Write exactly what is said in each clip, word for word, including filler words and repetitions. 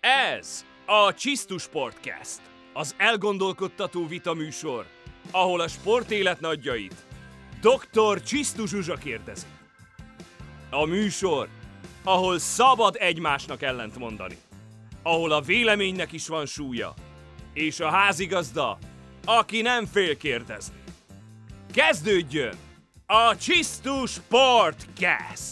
Ez a Csisztus Podcast, az elgondolkodtató vitaműsor, ahol a sportélet nagyjait doktor Csisztus Zsuzsa kérdezi. A műsor, ahol szabad egymásnak ellent mondani, ahol a véleménynek is van súlya, és a házigazda, aki nem fél kérdezni. Kezdődjön a Csisztus Podcast!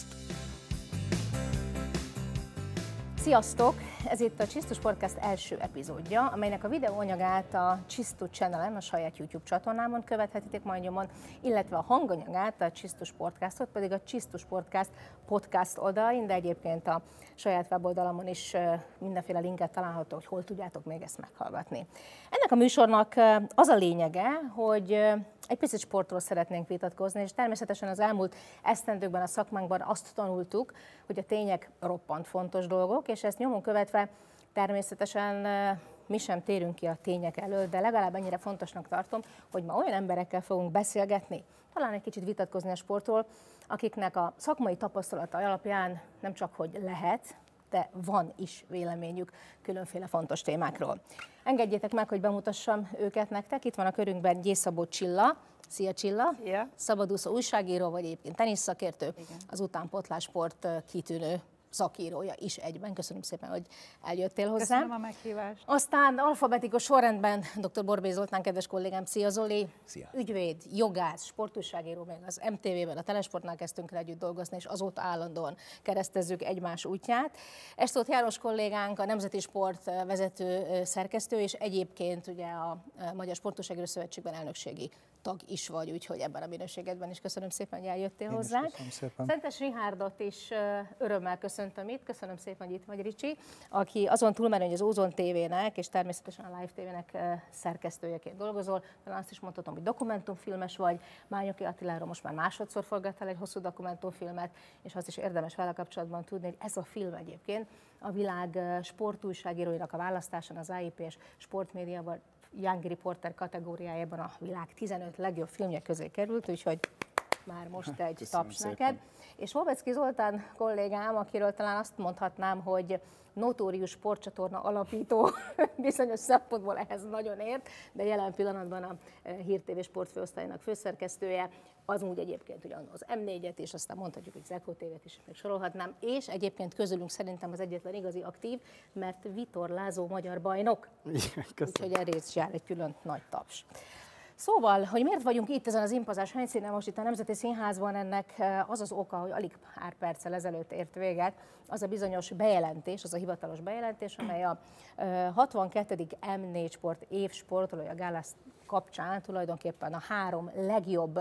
Sziasztok! Ez itt a Csisztus Podcast első epizódja, amelynek a videóanyagát a Csisztus Channelen, a saját YouTube csatornámon követhetitek majd nyomon, illetve a hanganyagát, a Csisztus Podcastot pedig a Csisztus Podcast podcast oldalon, de egyébként a saját weboldalamon is mindenféle linket található, hogy hol tudjátok még ezt meghallgatni. Ennek a műsornak az a lényege, hogy egy picit sportról szeretnénk vitatkozni, és természetesen az elmúlt esztendőkben a szakmánkban azt tanultuk, hogy a tények roppant fontos dolgok, és ezt nyomon követve természetesen mi sem térünk ki a tények elől, de legalább ennyire fontosnak tartom, hogy ma olyan emberekkel fogunk beszélgetni, talán egy kicsit vitatkozni a sportról, akiknek a szakmai tapasztalata alapján nem csak hogy lehet, de van is véleményük különféle fontos témákról. Engedjétek meg, hogy bemutassam őket nektek. Itt van a körünkben Gyészabó Csilla. Szia Csilla! Szia! Szabadúszó újságíró, vagy egyébként teniszszakértő, az utánpótlássport kitűnő szakírója is egyben. Köszönöm szépen, hogy eljöttél hozzám. Köszönöm a meghívást. Aztán alfabetikus sorrendben dr. Borbély Zoltán, kedves kollégám. Szia Zoli! Szia. Ügyvéd, jogász, sportújságíró, még az em té vében, a Telesportnál kezdtünk el együtt dolgozni, és azóta állandóan keresztezzük egymás útját. Estóth János kollégánk, a Nemzeti Sport vezető szerkesztő, és egyébként ugye a Magyar Sportújságíró Szövetségben elnökségi tag is vagy, úgyhogy ebben a minőségedben is köszönöm szépen, hogy eljöttél Én hozzánk. Szépen. Szentes Rihárdot is örömmel köszöntöm itt, köszönöm szépen, hogy itt vagy, Ricsi, aki azon túlmenő, hogy az Ózon té vének és természetesen a Live té vének szerkesztőjeként dolgozol, talán azt is mondhatom, hogy dokumentumfilmes vagy, Mányoki Attiláról most már másodszor forgattál egy hosszú dokumentumfilmet, és azt is érdemes vele kapcsolatban tudni, hogy ez a film egyébként a világ sportújságíróinak a választáson az á i pé és sportmédiában Young Reporter kategóriájában a világ tizenöt legjobb filmje közé került, úgyhogy már most egy Köszönöm taps szépen. neked. És Volbecki Zoltán kollégám, akiről talán azt mondhatnám, hogy notórius sportcsatorna alapító, bizonyos szempontból ehhez nagyon ért, de jelen pillanatban a Hír té vé sportfőosztályának főszerkesztője, az úgy egyébként ugye az em négyet, és aztán mondhatjuk, hogy Zeko té vét is még sorolhatnám, és egyébként közülünk szerintem az egyetlen igazi aktív, mert vitorlázó magyar bajnok. Úgyhogy erre is jár egy külön nagy taps. Szóval, hogy miért vagyunk itt ezen az impozás helyszínen most itt a Nemzeti Színházban, ennek az az oka, hogy alig pár perccel ezelőtt ért véget, az a bizonyos bejelentés, az a hivatalos bejelentés, amely a hatvankettedik em négy Sport év sportolója gálász kapcsán tulajdonképpen a három legjobb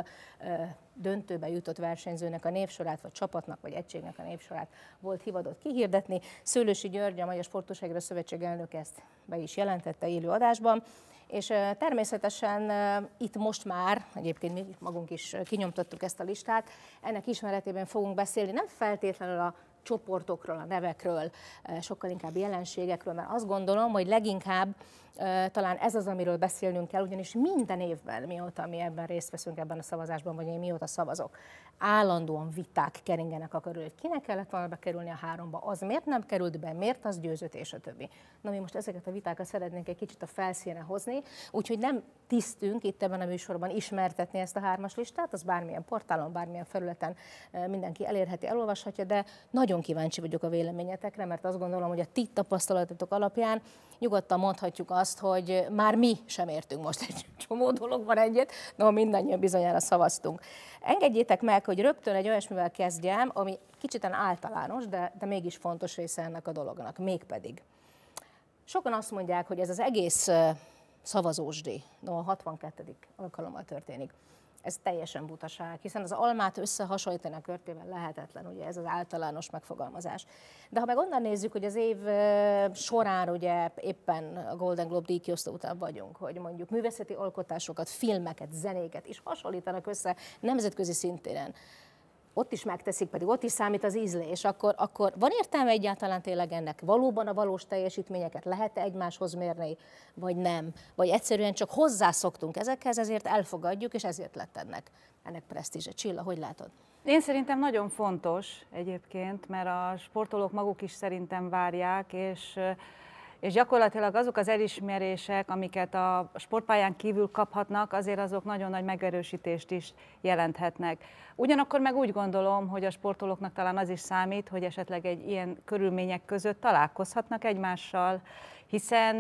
döntőbe jutott versenyzőnek a névsorát, vagy csapatnak, vagy egységnek a névsorát volt hivatott kihirdetni. Szőlősi György, a Magyar Sportújságíró Szövetség elnöke ezt be is jelentette élő adásban. És természetesen itt most már, egyébként mi magunk is kinyomtattuk ezt a listát, ennek ismeretében fogunk beszélni, nem feltétlenül a csoportokról, a nevekről, sokkal inkább jelenségekről, mert azt gondolom, hogy leginkább talán ez az, amiről beszélnünk kell, ugyanis minden évben, mióta mi ebben részt veszünk ebben a szavazásban, vagy én mióta szavazok, állandóan viták keringenek a körül, hogy kinek kellett volna bekerülni a háromba, az miért nem került be, miért az győzött, és a többi. Na mi most ezeket a vitákat szeretnénk egy kicsit a felszínre hozni, úgyhogy nem tisztünk itt ebben a műsorban ismertetni ezt a hármas listát, az bármilyen portálon, bármilyen felületen mindenki elérheti, elolvashatja, de nagyon kíváncsi vagyok a véleményetekre, mert azt gondolom, hogy a ti tapasztalatotok alapján nyugodtan mondhatjuk azt, hogy már mi sem értünk most egy csomó dologban egyet, de mindannyian bizonyára szavaztunk. Engedjétek meg, hogy rögtön egy olyasmivel kezdjem, ami kicsit általános, de, de mégis fontos része ennek a dolognak, mégpedig. Sokan azt mondják, hogy ez az egész szavazósdi, no, a hatvankettedik alkalommal történik. Ez teljesen butaság, hiszen az almát összehasonlítani a körtével lehetetlen, ugye ez az általános megfogalmazás. De ha meg onnan nézzük, hogy az év során ugye éppen a Golden Globe díjkiosztó után vagyunk, hogy mondjuk művészeti alkotásokat, filmeket, zenéket is hasonlítanak össze nemzetközi szintéren, ott is megteszik, pedig ott is számít az ízlés, akkor, akkor van értelme egyáltalán tényleg ennek? Valóban a valós teljesítményeket lehet-e egymáshoz mérni, vagy nem? Vagy egyszerűen csak hozzászoktunk ezekhez, ezért elfogadjuk, és ezért lett ennek, ennek presztízse. Csilla, hogy látod? Én szerintem nagyon fontos egyébként, mert a sportolók maguk is szerintem várják, és és gyakorlatilag azok az elismerések, amiket a sportpályán kívül kaphatnak, azért azok nagyon nagy megerősítést is jelenthetnek. Ugyanakkor meg úgy gondolom, hogy a sportolóknak talán az is számít, hogy esetleg egy ilyen körülmények között találkozhatnak egymással, hiszen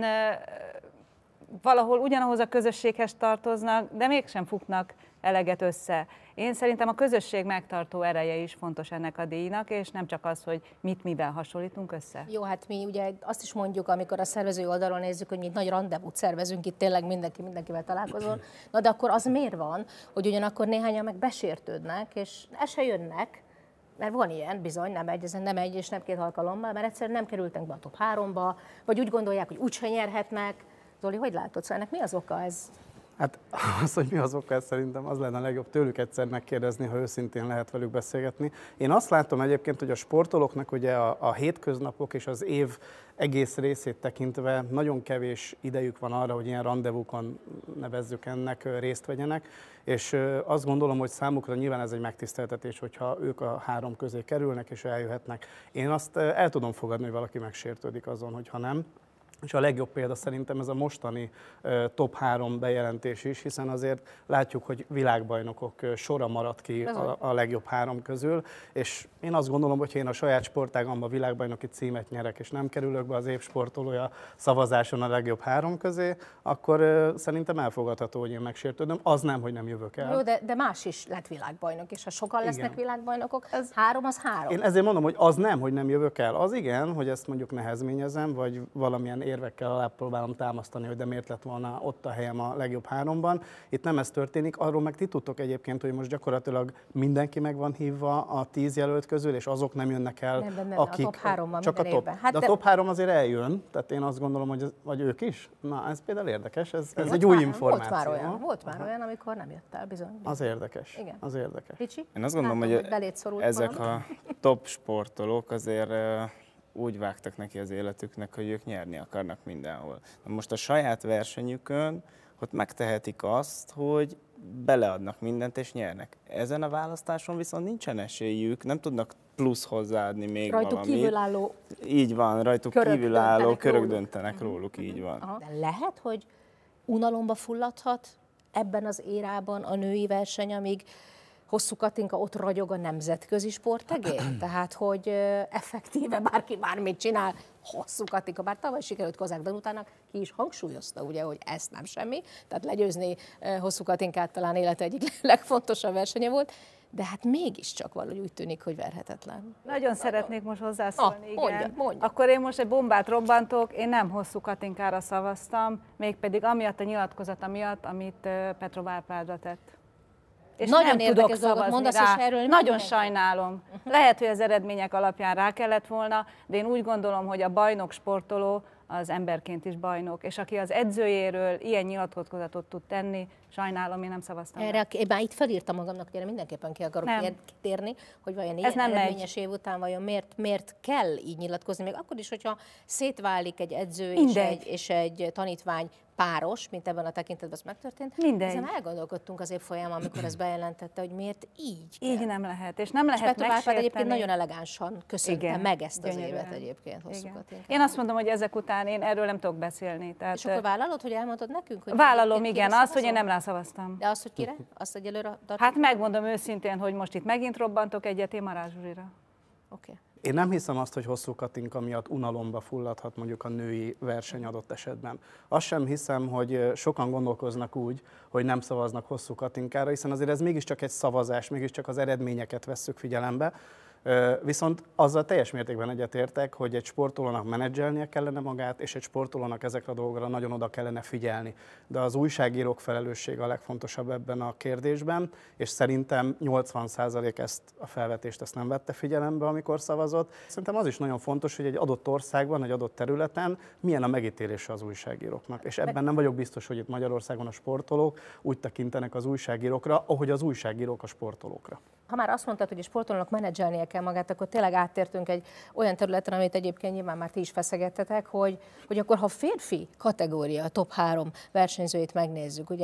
valahol ugyanahoz a közösséghez tartoznak, de mégsem futnak eleget össze. Én szerintem a közösség megtartó ereje is fontos ennek a díjnak, és nem csak az, hogy mit mivel hasonlítunk össze. Jó, hát mi ugye azt is mondjuk, amikor a szervező oldalon nézzük, hogy mi nagy randevút szervezünk, itt tényleg mindenki mindenkivel találkozol, na de akkor az miért van, hogy ugyanakkor néhányan meg besértődnek, és el se jönnek, mert van ilyen, bizony, nem egy, ezen nem egy és nem két alkalommal, mert egyszerűen nem kerültek be a top háromba, vagy úgy gondolják, hogy úgyse nyerhetnek. Zoli, hogy látod, szóval ennek mi az oka ez? Hát az, hogy mi az oka, ez szerintem az lenne a legjobb tőlük egyszer megkérdezni, ha őszintén lehet velük beszélgetni. Én azt látom egyébként, hogy a sportolóknak ugye a, a hétköznapok és az év egész részét tekintve nagyon kevés idejük van arra, hogy ilyen randevúkon, nevezzük ennek, részt vegyenek, és azt gondolom, hogy számukra nyilván ez egy megtiszteltetés, hogyha ők a három közé kerülnek és eljöhetnek. Én azt el tudom fogadni, hogy valaki megsértődik azon, hogyha nem. És a legjobb példa szerintem ez a mostani uh, top három bejelentés is, hiszen azért látjuk, hogy világbajnokok uh, sora maradt ki a, a legjobb három közül, és én azt gondolom, hogy ha én a saját sportágamban világbajnoki címet nyerek, és nem kerülök be az év sportolója szavazáson a legjobb három közé, akkor uh, szerintem elfogadható, hogy én megsértődöm. Az nem, hogy nem jövök el. Jó, de, de más is lett világbajnok, és ha sokan lesznek igen. világbajnokok, ez három az három. Én ezért mondom, hogy az nem, hogy nem jövök el. Az igen, hogy ezt mondjuk nehezményezem, vagy valamilyen érvekkel alá próbálom támasztani, hogy de miért lett volna ott a helyem a legjobb háromban. Itt nem ez történik, arról meg ti tudtok egyébként, hogy most gyakorlatilag mindenki meg van hívva a tíz jelölt közül, és azok nem jönnek el, nem, nem, nem, akik... a top háromban csak a top, hát de a top három azért eljön, tehát én azt gondolom, hogy ez, vagy ők is. Na, ez például érdekes, ez, ez egy új már, információ. Volt már olyan, volt már olyan, amikor nem jött el, bizony. Az érdekes, igen. az érdekes. Ricsi? Én azt gondolom, Látom, hogy, hogy ezek valami. a top sportolók azért úgy vágtak neki az életüknek, hogy ők nyerni akarnak mindenhol. Na most a saját versenyükön ott megtehetik azt, hogy beleadnak mindent és nyernek. Ezen a választáson viszont nincsen esélyük, nem tudnak plusz hozzáadni még rajtuk valamit. kívülálló Így van, rajtuk körök kívülálló döntenek körök róluk. döntenek róluk, így van. Aha. De lehet, hogy unalomba fulladhat ebben az érában a női verseny, amíg Hosszú Katinka ott ragyog a nemzetközi sportegén? Tehát, hogy effektíve bárki bármit csinál, Hosszú Katinka, bár tavaly sikerült Kozák Danutának, ki is hangsúlyozta, ugye, hogy ez nem semmi, tehát legyőzni Hosszú Katinkát talán élete egyik legfontosabb versenye volt, de hát mégiscsak valahogy úgy tűnik, hogy verhetetlen. Nagyon szeretnék most hozzászólni, ah, igen. Mondja, mondja. Akkor én most egy bombát robbantok, én nem Hosszú Katinkára szavaztam, mégpedig amiatt a nyilatkozata miatt, amit Petrov Árpádra tett. És nagyon nem tudok dolgot mondasz, rá. és erről Nagyon minden? sajnálom. Lehet, hogy az eredmények alapján rá kellett volna, de én úgy gondolom, hogy a bajnok sportoló az emberként is bajnok, és aki az edzőjéről ilyen nyilatkozatot tud tenni, sajnálom, én nem szavaztam. Erre én már itt felírtam magamnak, hogy erre mindenképpen ki akarok nem. kitérni, hogy vajon Ez ilyen nem eredményes év után vajon miért, miért kell így nyilatkozni, még akkor is, hogyha szétválik egy edző és Mindegy. egy, és egy tanítvány páros, mint ebben a tekintetben az megtörtént. Mindegy. Ezen elgondolkodtunk az év folyamán, amikor ez bejelentette, hogy miért így kell. Így nem lehet, és nem lehet És Petrov Árpád egyébként megsérteni. nagyon elegánsan köszönte Igen, meg ezt az gyönyörűen. évet egyébként, Hosszú Katinka. Én azt mondom, hogy ezek után én erről nem tudok beszélni. Tehát És akkor vállalod, hogy elmondod nekünk? Hogy vállalom, egyébként igen, kire azt, hogy én szavazol? nem rászavaztam. De azt, hogy kire? Azt egyelőre tartod? Hát megmondom őszintén, hogy most itt megint robbantok egyet, én Marázs Zsuzsira. Oké. Okay. Én nem hiszem azt, hogy Hosszú Katinka miatt unalomba fulladhat mondjuk a női verseny adott esetben. Azt sem hiszem, hogy sokan gondolkoznak úgy, hogy nem szavaznak Hosszú Katinkára, hiszen azért ez mégiscsak egy szavazás, mégiscsak az eredményeket vesszük figyelembe. Viszont azzal teljes mértékben egyetértek, hogy egy sportolónak menedzselnie kellene magát, és egy sportolónak ezekre a dolgokra nagyon oda kellene figyelni. De az újságírók felelőssége a legfontosabb ebben a kérdésben, és szerintem nyolcvan százalék ezt a felvetést ezt nem vette figyelembe, amikor szavazott. Szerintem az is nagyon fontos, hogy egy adott országban, egy adott területen milyen a megítélése az újságíróknak. És ebben nem vagyok biztos, hogy itt Magyarországon a sportolók úgy tekintenek az újságírókra, ahogy az újságírók a sportolókra. Ha már azt mondtad, hogy a sportolónak menedzselnie kell magát, akkor tényleg áttértünk egy olyan területen, amit egyébként nyilván már ti is feszegettetek, hogy, hogy akkor ha férfi kategória, a top három versenyzőit megnézzük, ugye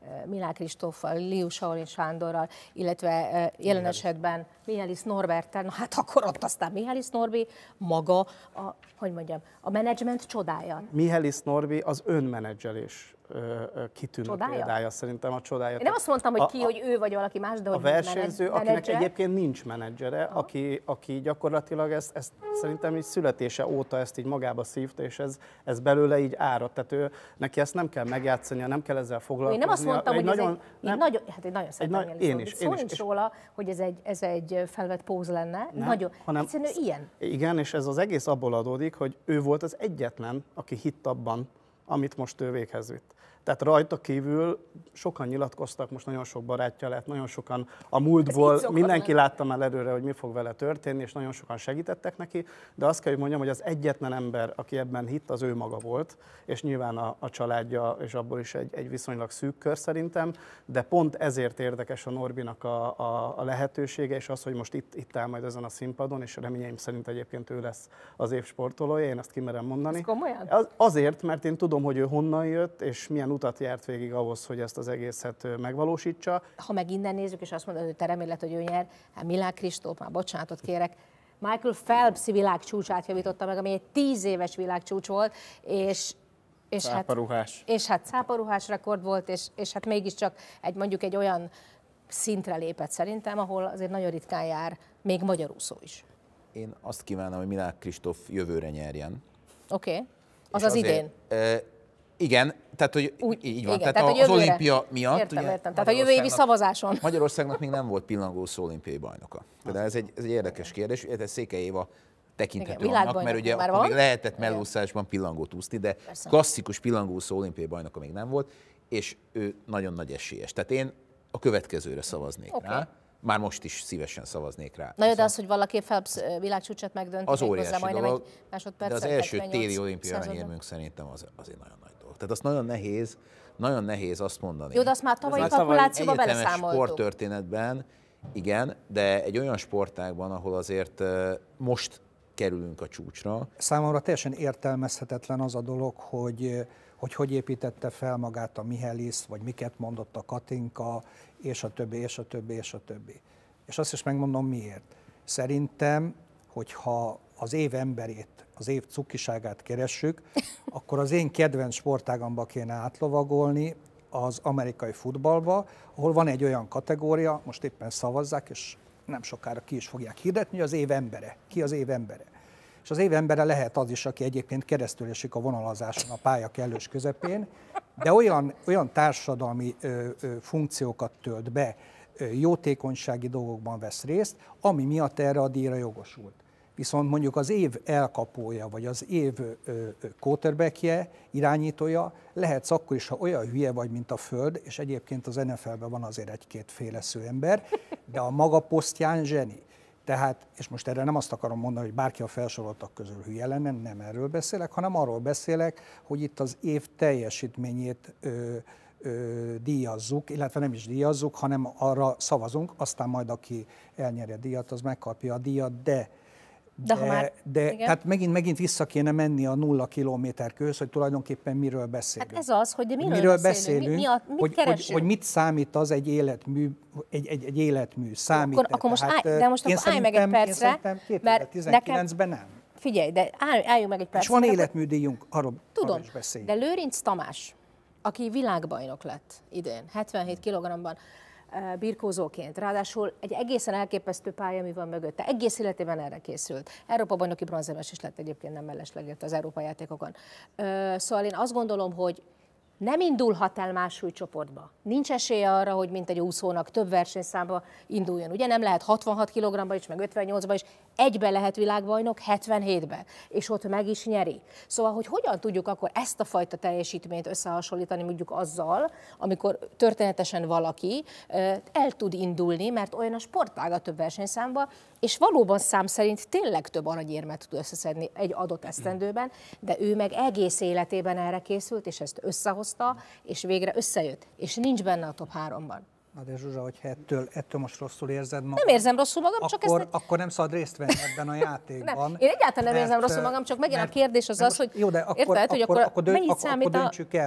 Milák Kristóffal, Liu Shaolin Sándorral, illetve jelen esetben Mihális Norberttel, na hát akkor ott aztán Mihális Norbi maga, a, hogy mondjam, a menedzsment csodája. Mihális Norbi az önmenedzselés kitűnő Csodája? példája, szerintem a csodája. Én nem azt mondtam, hogy a, ki, hogy ő vagy valaki más, de hogy a versenyző, menedzser. akinek egyébként nincs menedzsere, aki, aki gyakorlatilag ezt, ezt szerintem így születése óta ezt így magába szívta, és ez, ez belőle így árad. Tehát ő, neki ezt nem kell megjátszania, nem kell ezzel foglalkozni. Én nem azt mondtam, egy hogy nagyon, ez egy, nem, nagyon, hát egy nagyon szeretem nagy- Mihális én Norbit. is, Szó én is, nincs és- róla, hogy ez egy, ez egy felvett póz lenne. Nem, Nagyon, hanem- egyszerűen ő ilyen. Igen, és ez az egész abból adódik, hogy ő volt az egyetlen, aki hitt abban, amit most ő véghez vitt. Tehát rajta kívül sokan nyilatkoztak, most nagyon sok barátja lett, nagyon sokan a múltból, így szokott mindenki lenni. látta már előre, hogy mi fog vele történni, és nagyon sokan segítettek neki, de azt kell, hogy mondjam, hogy az egyetlen ember, aki ebben hitt, az ő maga volt, és nyilván a, a családja, és abból is egy, egy viszonylag szűk kör szerintem, de pont ezért érdekes a Norbinak a, a, a lehetősége, és az, hogy most itt, itt áll majd ezen a színpadon, és reményeim szerint egyébként ő lesz az év sportolója, én ezt kimerem mondani. Ez komolyan? Az, azért, mert én tudom, hogy ő honnan jött, és milyen utat járt végig ahhoz, hogy ezt az egészet ö, megvalósítsa. Ha meg innen nézzük, és azt mondod, hogy te remélet, hogy ő nyer, hát Milák Kristóf, már bocsánatot kérek, Michael Phelps világcsúcsát javította meg, ami egy tíz éves világcsúcs volt, és, és, hát, Cáparuhás. és hát cáparuhás rekord volt, és, és hát mégiscsak egy, mondjuk egy olyan szintre lépett szerintem, ahol azért nagyon ritkán jár még magyar úszó is. Én azt kívánom, hogy Milák Kristóf jövőre nyerjen. Oké? Okay. Az És az azért, idén. E, igen, tehát hogy Úgy- így van. igen, Tehát, tehát, a- hogy az jövőre. olimpia miatt. Értem, ugye, értem. Tehát a jövő évi Magyarországnak- szavazáson. Magyarországnak még nem volt pillangószó olimpiai bajnoka. De ez egy, ez egy érdekes kérdés. Ez Székely Éva tekinthető Igen, annak, világbajnok mert ugye már akkor még van. lehetett Igen. mellúszásban pillangót úszni, de Persze. klasszikus pillangószó olimpiai bajnoka még nem volt, és ő nagyon nagy esélyes. Tehát én a következőre szavaznék Oké. rá. Már most is szívesen szavaznék rá. Na jó, de az, hogy valaki Phelps ö, világcsúcsot megdönti, Az méghozzá óriási majdnem dolog, egy de másodperc. az első téli olimpiai aranyérmünk szerintem az, az egy nagyon nagy dolog. Tehát azt nagyon nehéz, nagyon nehéz azt mondani. Jó, de azt már tavalyi Az kalkulációba egyetemes beleszámoltuk. sporttörténetben, igen, de egy olyan sportágban, ahol azért uh, most kerülünk a csúcsra. Számomra teljesen értelmezhetetlen az a dolog, hogy hogy, hogy építette fel magát a Mihális, vagy miket mondott a Katinka, és a többi, és a többi, és a többi. És azt is megmondom miért. Szerintem, hogyha az év emberét, az év cukiságát keressük, akkor az én kedvenc sportágamba kéne átlovagolni, az amerikai futballba, ahol van egy olyan kategória, most éppen szavazzák, és nem sokára ki is fogják hirdetni, hogy az év embere. Ki az év embere? És az év embere lehet az is, aki egyébként keresztül esik a vonalazáson a pálya kellős közepén, de olyan, olyan társadalmi ö, ö, funkciókat tölt be, ö, jótékonysági dolgokban vesz részt, ami miatt erre a díjra jogosult. Viszont mondjuk az év elkapója, vagy az év quarterbackje, irányítója, lehetsz akkor is, ha olyan hülye vagy, mint a Föld, és egyébként az en ef el-ben van azért egy-két félesző ember, de a maga posztján zseni. Tehát, és most erre nem azt akarom mondani, hogy bárki a felsoroltak közül hülye lenne, nem erről beszélek, hanem arról beszélek, hogy itt az év teljesítményét ö, ö, díjazzuk, illetve nem is díjazzuk, hanem arra szavazunk, aztán majd aki elnyeri a díjat, az megkapja a díjat, de De ha már- de igen. tehát megint, megint vissza kéne menni a nulla kilométer köz, hogy tulajdonképpen miről beszélünk. Hát ez az, hogy miről, miről beszélünk, beszélünk, mi, mi a, mit hogy, hogy, keresünk. hogy mit számít az egy életmű, egy, egy, egy életmű, számít. Akkor- akkor most állj- de most én akkor állj meg egy szerintem- én percre, szerintem mert kétezer-tizenkilencben nem. Figyelj, de állj, álljunk meg egy percet. És van mert akkor- életműdíjunk, arról, Tudom, arról is beszéljünk. de Lőrinc Tamás, aki világbajnok lett idén, hetvenhét kilogramban, eh, birkózóként, ráadásul egy egészen elképesztő pályamű van mögötte, egész életében erre készült. Európa-bajnoki bronzérmes is lett egyébként, nem mellesleg az Európa játékokon. Ö, Szóval én azt gondolom, hogy nem indulhat el más súlycsoportba. Nincs esélye arra, hogy mint egy úszónak több versenyszámba induljon. Ugye nem lehet hatvanhat kilogramba is, meg ötvennyolcba is, egybe lehet világbajnok, hetvenhétbe, és ott meg is nyeri. Szóval, hogy hogyan tudjuk akkor ezt a fajta teljesítményt összehasonlítani mondjuk azzal, amikor történetesen valaki ö, el tud indulni, mert olyan a sportág a több versenyszámba, és valóban szám szerint tényleg több aranyérmet tud összeszedni egy adott esztendőben, de ő meg egész életében erre készült, és ezt összehozta, és végre összejött, és nincs benne a top háromban. Na de Zsuzsa, hogyha ettől, ettől most rosszul érzed magad, Nem érzem rosszul magam, csak akkor, ezt... akkor nem szabad részt venni ebben a játékban. Nem, én egyáltalán nem érzem mert, rosszul magam, csak megint a mert- kérdés az mert az, most- hogy jó, de akkor, érted, hogy akkor, akkor akkor, dönt, mennyit akkor, számít akkor a... döntsük el,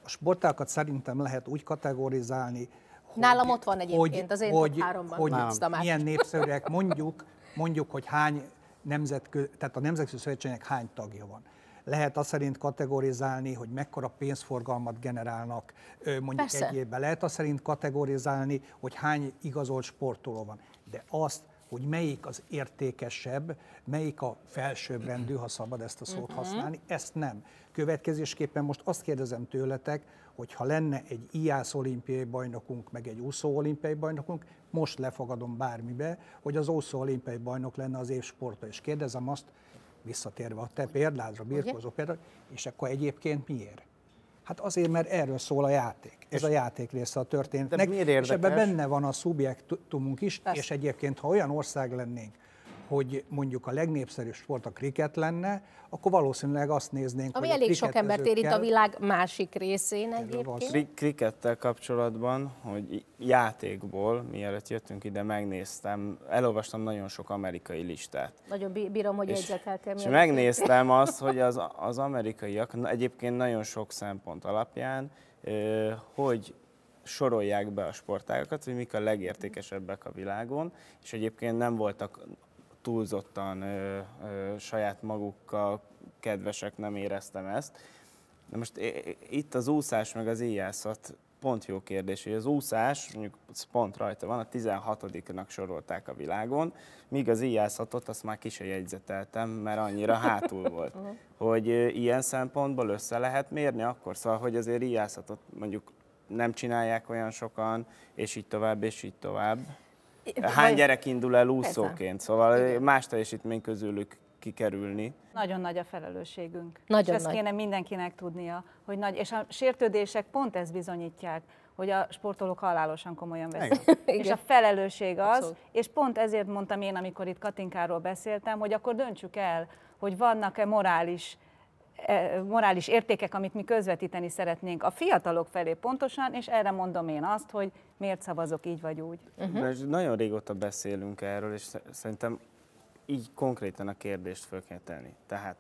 A sportágat szerintem lehet úgy kategorizálni, hogy, Nálam ott van egyébként, az én hogy, top háromban. hogy Tamás. milyen népszerűek, mondjuk, mondjuk, hogy hány nemzetközi, tehát a nemzetközi szövetségnek hány tagja van. Lehet azt szerint kategorizálni, hogy mekkora pénzforgalmat generálnak mondjuk Persze. egy évben. Lehet azt szerint kategorizálni, hogy hány igazolt sportoló van. De azt, hogy melyik az értékesebb, melyik a felsőbbrendű, ha szabad ezt a szót használni, ezt nem. Következésképpen most azt kérdezem tőletek, hogy ha lenne egy ijász olimpiai bajnokunk, meg egy úszó olimpiai bajnokunk, most lefogadom bármibe, hogy az úszó olimpiai bajnok lenne az év sportoló. És kérdezem azt, visszatérve a te példádra, birkózó például, és akkor egyébként miért? Hát azért, mert erről szól a játék. Ez a játék része a történetnek, és ebben benne van a szubjektumunk is, Persze. és egyébként, ha olyan ország lennénk, hogy mondjuk a legnépszerűbb sport a kriket lenne, akkor valószínűleg azt néznénk, Ami hogy elég sok embert érint a világ másik részén van egyébként. Kri- Krikettel kapcsolatban, hogy játékból, mielőtt jöttünk ide, megnéztem, elolvastam nagyon sok amerikai listát. Nagyon bí- bírom, hogy jegyzeteltél. És mielőtt. megnéztem azt, hogy az, az amerikaiak egyébként nagyon sok szempont alapján, ö, hogy sorolják be a sportágakat, hogy mik a legértékesebbek a világon, és egyébként nem voltak túlzottan ö, ö, saját magukkal kedvesek, nem éreztem ezt. De most itt az úszás meg az íjászat pont jó kérdés, hogy az úszás, mondjuk pont rajta van, a tizenhatodiknak sorolták a világon, míg az íjászatot azt már ki se jegyzeteltem, mert annyira hátul volt. Hogy ilyen szempontból össze lehet mérni akkor, szóval, hogy azért íjászatot mondjuk nem csinálják olyan sokan, és így tovább, és így tovább. Hány Vagy- gyerek indul el úszóként, szóval más teljesítmény közülük kikerülni. Nagyon nagy a felelősségünk. Nagyon és ezt nagy. kéne mindenkinek tudnia, hogy nagy, és a sértődések pont ezt bizonyítják, hogy a sportolók halálosan komolyan veszik. És a felelősség az, Abszolút. és pont ezért mondtam én, amikor itt Katinkáról beszéltem, hogy akkor döntsük el, hogy vannak-e morális eh, morális értékek, amit mi közvetíteni szeretnénk a fiatalok felé pontosan, és erre mondom én azt, hogy miért szavazok így vagy úgy. Uh-huh. Nagyon régóta beszélünk erről, és szerintem így konkrétan a kérdést föl kell tenni. Tehát,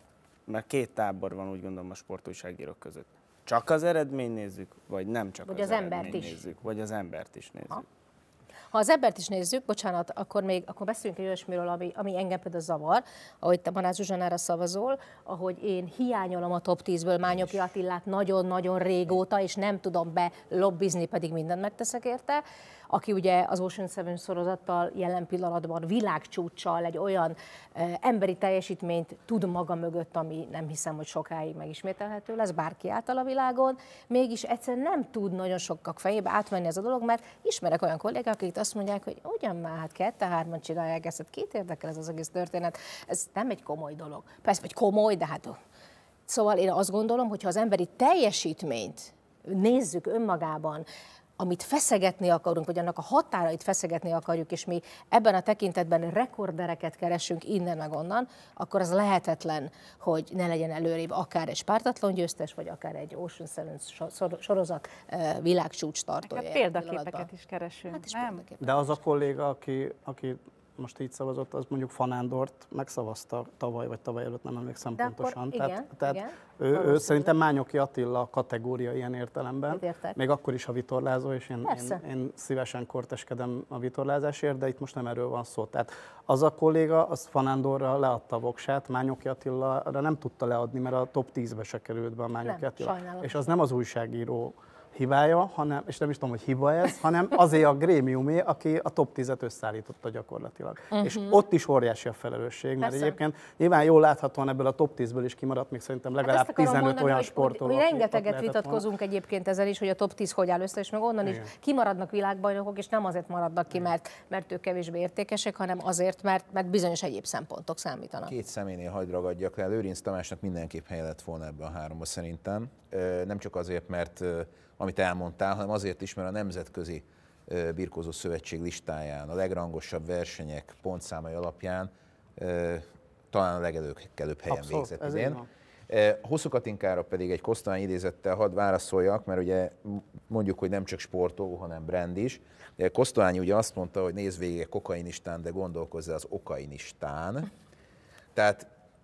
mert két tábor van, úgy gondolom, a sportújságírók között. Csak az eredményt nézzük, vagy nem csak Vagy az, az embert eredményt is. nézzük, vagy az embert is nézzük. Ha. Ha az embert is nézzük, bocsánat, akkor még akkor beszéljünk egy olyasmiről, ami, ami engem például zavar, ahogy te Banás Zsuzsánára szavazol, ahogy én hiányolom a top tízből Mányoki Attilát nagyon-nagyon régóta, és nem tudom belobbizni, pedig mindent megteszek érte, aki ugye az Ocean Seven sorozattal jelen pillanatban világcsúccsal egy olyan e, emberi teljesítményt tud maga mögött, ami nem hiszem, hogy sokáig megismételhető lesz bárki által a világon, mégis egyszerűen nem tud nagyon sokak fejébe átvenni ez a dolog, mert ismerek olyan kollégák, akik azt mondják, hogy ugyan már, hát kette-hárman csinálják ezt, hát két érdekel ez az egész történet, ez nem egy komoly dolog. Persze, vagy komoly, de hát... Szóval én azt gondolom, hogy ha az emberi teljesítményt nézzük önmagában, amit feszegetni akarunk, vagy annak a határait feszegetni akarjuk, és mi ebben a tekintetben rekordereket keresünk innen meg onnan, akkor az lehetetlen, hogy ne legyen előrébb akár egy pártatlan győztes, vagy akár egy Ocean Seven sorozat világcsúcs tartója. Hát példaképeket is keresünk, Hát is nem? példaképeket. De az a kolléga, aki, aki most így szavazott, az mondjuk Fanándort megszavazta tavaly, vagy tavaly előtt, nem emlékszem De akkor pontosan. igen, tehát tehát igen, ő, ő valószínű. szerintem Mányoki Attila kategória ilyen értelemben. Értek. Még akkor is, ha vitorlázó, és én, Persze. én, én szívesen korteskedem a vitorlázásért, de itt most nem erről van szó. Tehát az a kolléga, az Fanándorra leadta a voksát, Mányoki Attilára nem tudta leadni, mert a top tízbe se került be a Mányoki Nem, Attila. sajnálatos. És az nem az újságíró hibája, hanem, és nem is tudom, hogy hiba ez, hanem azért a grémiumé, aki a top tízet összeállította gyakorlatilag. Uh-huh. És ott is óriási a felelősség, mert Persze. egyébként nyilván jól láthatóan ebből a top tízből is kimaradt még szerintem Hát legalább ezt akarom tizenöt mondani, olyan hogy, sportoló. hogy, hogy aki ott rengeteget lehetett volna. vitatkozunk egyébként ezzel is, hogy a top tíz hogy áll össze, és meg onnan Igen. is kimaradnak világbajnokok, és nem azért maradnak ki, mert, mert ők kevésbé értékesek, hanem azért, mert, mert bizonyos egyéb szempontok számítanak. Két személynél hadd ragadjak le, Lőrinc Tamásnak mindenképp helye lett volna ebbe a háromba szerintem. Ö, Nem csak azért, mert ö, amit elmondtál, hanem azért is, mert a Nemzetközi ö, Birkózó Szövetség listáján a legrangosabb versenyek pontszámai alapján ö, talán a legelőkelőbb helyen Abszolút, végzett ez idén. így van. Ö, Hosszú Katinkára pedig egy Kosztolány idézettel hadd válaszoljak, mert ugye mondjuk, hogy nem csak sportoló, hanem brand is. Kosztolány ugye azt mondta, hogy nézd végig kokainistán, de gondolkozz az okainistán. Tehát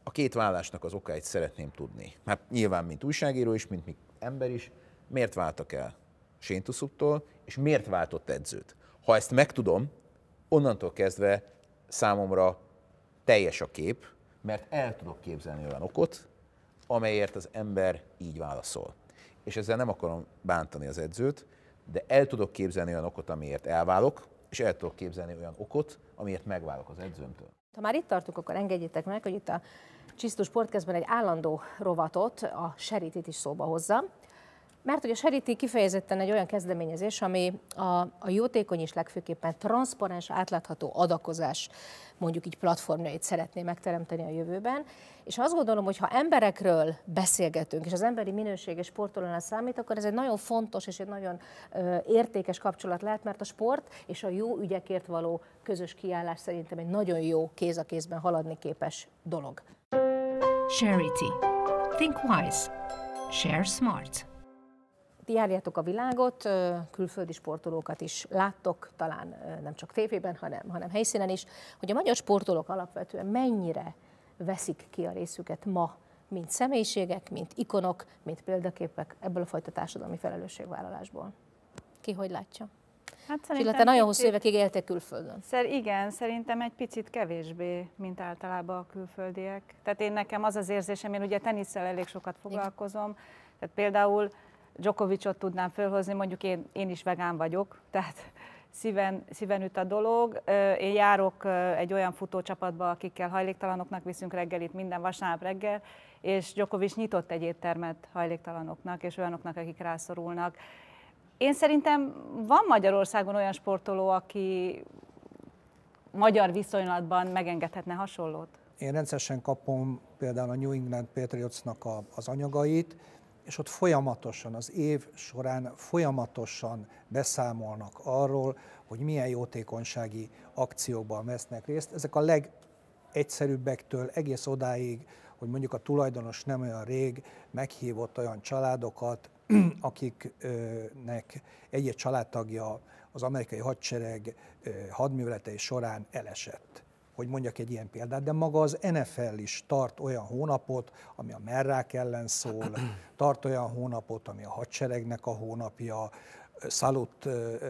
a két vállásnak az okáit szeretném tudni. Hát nyilván, mint újságíró is, mint ember is, miért váltak el Saintusuttól, és miért váltott edzőt? Ha ezt megtudom, onnantól kezdve számomra teljes a kép, mert el tudok képzelni olyan okot, amelyért az ember így válaszol. És ezzel nem akarom bántani az edzőt, de el tudok képzelni olyan okot, amiért elválok, és el tudok képzelni olyan okot, amiért megválok az edzőmtől. Ha már itt tartunk, akkor engedjétek meg, hogy itt a Csisztus Podcastben egy állandó rovatot, a Charity-t is szóba hozza. Mert hogy a Charity kifejezetten egy olyan kezdeményezés, ami a, a jótékony és legfőképpen transzparens, átlátható adakozás, mondjuk így platformjait szeretné megteremteni a jövőben. És azt gondolom, hogy ha emberekről beszélgetünk, és az emberi minőség és sportolónál számít, akkor ez egy nagyon fontos és egy nagyon ö, értékes kapcsolat lehet, mert a sport és a jó ügyekért való közös kiállás szerintem egy nagyon jó kéz a kézben haladni képes dolog. Charity. Think wise. Share smart. Ti járjátok a világot, külföldi sportolókat is láttok, talán nem csak tévében, hanem, hanem helyszínen is, hogy a magyar sportolók alapvetően mennyire veszik ki a részüket ma, mint személyiségek, mint ikonok, mint példaképek ebből a fajta társadalmi felelősségvállalásból. Ki hogy látja? Hát Csilla, te nagyon hosszú évekig éltél külföldön. Szer, igen, szerintem egy picit kevésbé, mint általában a külföldiek. Tehát én nekem az az érzésem, én ugye tenisszel elég sokat foglalkozom, tehát például Djokovicot tudnám fölhozni, mondjuk én, én is vegán vagyok, tehát szíven, szíven üt a dolog. Én járok egy olyan futócsapatba, akikkel hajléktalanoknak viszünk reggelit minden vasárnap reggel, és Djokovic nyitott egy éttermet hajléktalanoknak és olyanoknak, akik rászorulnak. Én szerintem van Magyarországon olyan sportoló, aki magyar viszonylatban megengedhetne hasonlót. Én rendszeresen kapom például a New England Patriotsnak a, az anyagait, és ott folyamatosan, az év során folyamatosan beszámolnak arról, hogy milyen jótékonysági akciókban vesznek részt. Ezek a legegyszerűbbektől egész odáig, hogy mondjuk a tulajdonos nem olyan rég meghívott olyan családokat, akiknek egy-egy családtagja az amerikai hadsereg hadműveletei során elesett. Hogy mondjak egy ilyen példát, de maga az en ef el is tart olyan hónapot, ami a merrák ellen szól, tart olyan hónapot, ami a hadseregnek a hónapja, Salute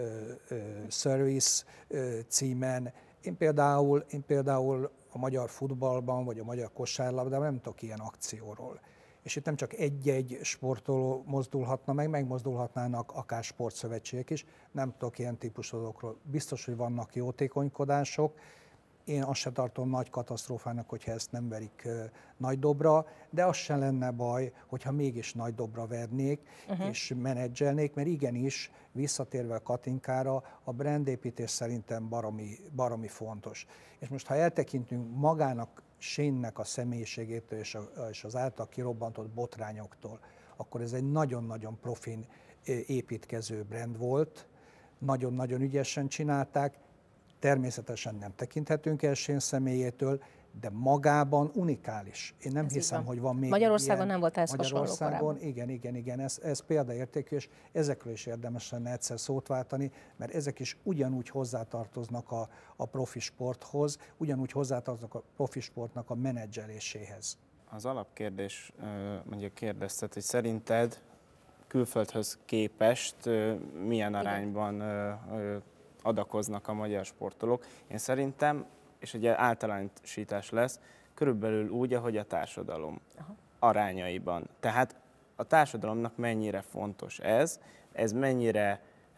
Service címen. Én például, én például a magyar futballban, vagy a magyar kosárlabdában nem tudok ilyen akcióról. És itt nem csak egy-egy sportoló mozdulhatna meg, megmozdulhatnának akár sportszövetségek is, nem tudok ilyen típusú dolgokról. Biztos, hogy vannak jótékonykodások. Én azt se tartom nagy katasztrófának, hogyha ezt nem verik uh, nagy dobra, de az se lenne baj, hogyha mégis nagy dobra vernék uh-huh. és menedzselnék, mert igenis, visszatérve a Katinkára, a brandépítés szerintem baromi, baromi fontos. És most, ha eltekintünk magának, Shane-nek a személyiségétől és, a, és az által kirobbantott botrányoktól, akkor ez egy nagyon-nagyon profin építkező brand volt, nagyon-nagyon ügyesen csinálták. Természetesen nem tekinthetünk el Shane személyétől, de magában unikális. Én nem ez hiszem, hogy van még Magyarországon ilyen, nem volt ez Magyarországon, hasonló igen, igen, igen, ez, ez példaértékű, és ezekről is érdemes lenne egyszer szót váltani, mert ezek is ugyanúgy hozzátartoznak a, a profi sporthoz, ugyanúgy hozzátartoznak a profi sportnak a menedzseléséhez. Az alapkérdés, mondjuk kérdezted, hogy szerinted külföldhöz képest milyen arányban adakoznak a magyar sportolók. Én szerintem, és ugye általánosítás lesz, körülbelül úgy, ahogy a társadalom Aha. arányaiban. Tehát a társadalomnak mennyire fontos ez, ez mennyire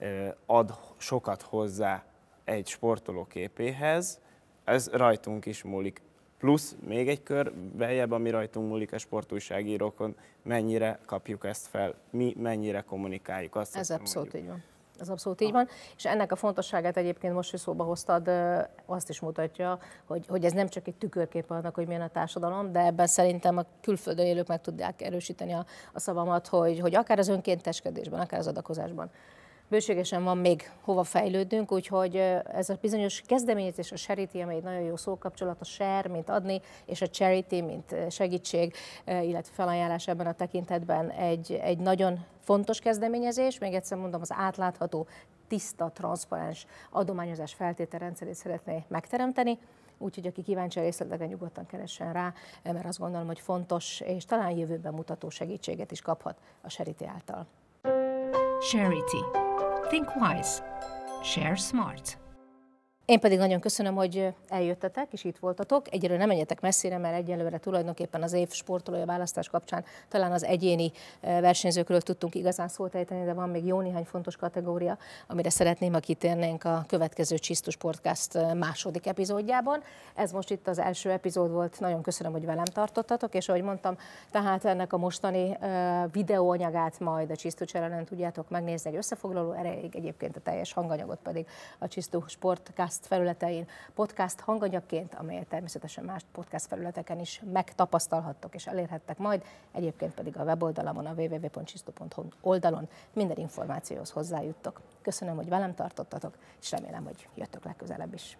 ad sokat hozzá egy sportoló képéhez, ez rajtunk is múlik. Plusz még egy kör beljebb, ami rajtunk múlik a sportújságírókon, mennyire kapjuk ezt fel, mi mennyire kommunikáljuk azt. Ez abszolút így van. Ez abszolút így van, és ennek a fontosságát egyébként most, hogy szóba hoztad, azt is mutatja, hogy, hogy ez nem csak egy tükörkép annak, hogy milyen a társadalom, de ebben szerintem a külföldön élők meg tudják erősíteni a, a szavamat, hogy, hogy akár az önkénteskedésben, akár az adakozásban bőségesen van még hova fejlődnünk, úgyhogy ez a bizonyos kezdeményezés, a Charity, amely egy nagyon jó szókapcsolat, a share, mint adni, és a charity, mint segítség, illetve felajánlás ebben a tekintetben egy, egy nagyon fontos kezdeményezés. Még egyszer mondom, az átlátható, tiszta, transzparens adományozás feltételrendszerét szeretné megteremteni, úgyhogy aki kíváncsi a részletekre, nyugodtan keressen rá, mert azt gondolom, hogy fontos, és talán jövőben mutató segítséget is kaphat a Charity által. Charity. Think wise. Share smart. Én pedig nagyon köszönöm, hogy eljöttetek, és itt voltatok. Egyelőre nem menjetek messzire, mert egyelőre tulajdonképpen az év sportolója választás kapcsán talán az egyéni versenyzőkről tudtunk igazán szót ejteni, de van még jó néhány fontos kategória, amire szeretném, ha kitérnénk a következő Csisztus Podcast második epizódjában. Ez most itt az első epizód volt, nagyon köszönöm, hogy velem tartottatok, és ahogy mondtam, tehát ennek a mostani videóanyagát majd a Csisztus Channelen tudjátok megnézni, egy összefoglaló erejéig, egyébként a teljes hanganyagot pedig a Csisztus Podcast felületein podcast hanganyagként, amelyet természetesen más podcast felületeken is megtapasztalhattok és elérhettek majd, egyébként pedig a weboldalamon, a double-u double-u double-u pont csisztus pont hu oldalon minden információhoz hozzájuttok. Köszönöm, hogy velem tartottatok, és remélem, hogy jöttök legközelebb is.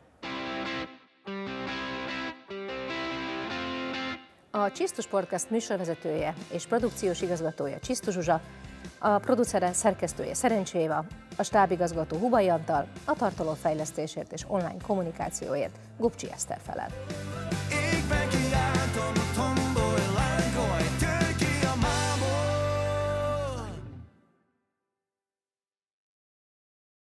A Csisztus Podcast műsorvezetője és produkciós igazgatója Csisztus Zsuzsa, a producere, szerkesztője Szerencsi Éva, a stábigazgató Hubai Antal, a tartalomfejlesztésért és online kommunikációért Gubcsi Eszter felel.